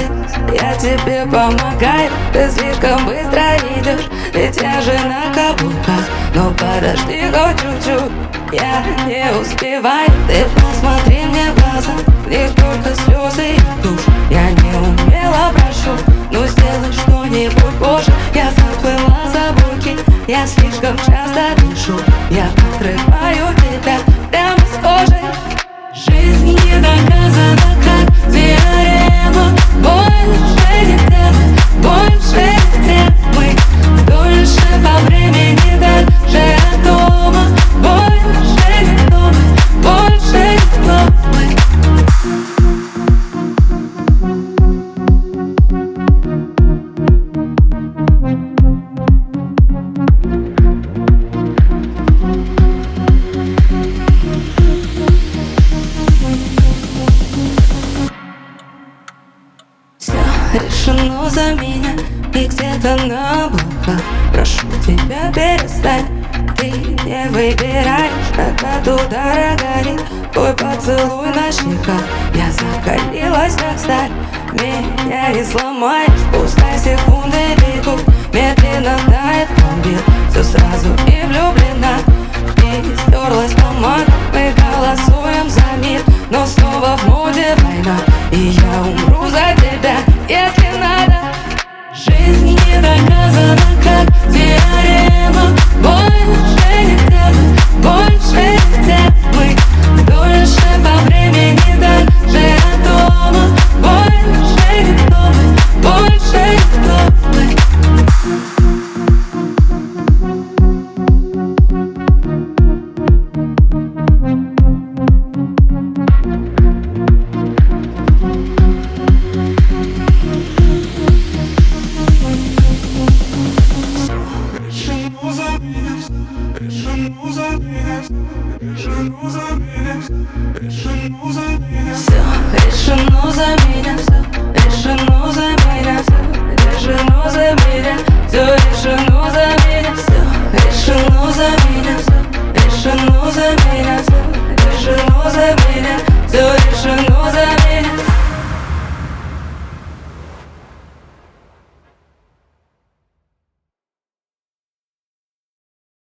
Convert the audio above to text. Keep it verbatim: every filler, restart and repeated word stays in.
Я тебе помогаю, ты слишком быстро идешь, ведь я же на каблуках. Но подожди хоть чуть-чуть, я не успеваю. Ты посмотри мне в глаза, в них только слезы и тушь. Я не умела, прошу, ну сделай что-нибудь, боже. Я заплыла за буки, я слишком часто дышу. Я отрываю тебя прямо с кожи. Жизнь не доказана, как теорема. Больше нельзя, больше нельзя. Мы дольше по времени, даже от дома. Больше никто мы, больше никто мы. Решено за меня и где-то на облаках. Прошу тебя, перестань, ты не выбираешь, когда туда горит твой поцелуй на щеках. Я закалилась, как сталь, меня не сломаешь. Пускай секунды бегут, медленно тает пломбир. Все сразу и влюблена, и стерлась помада. Мы голосуем за мир, но снова в моде война, и я умру за тебя.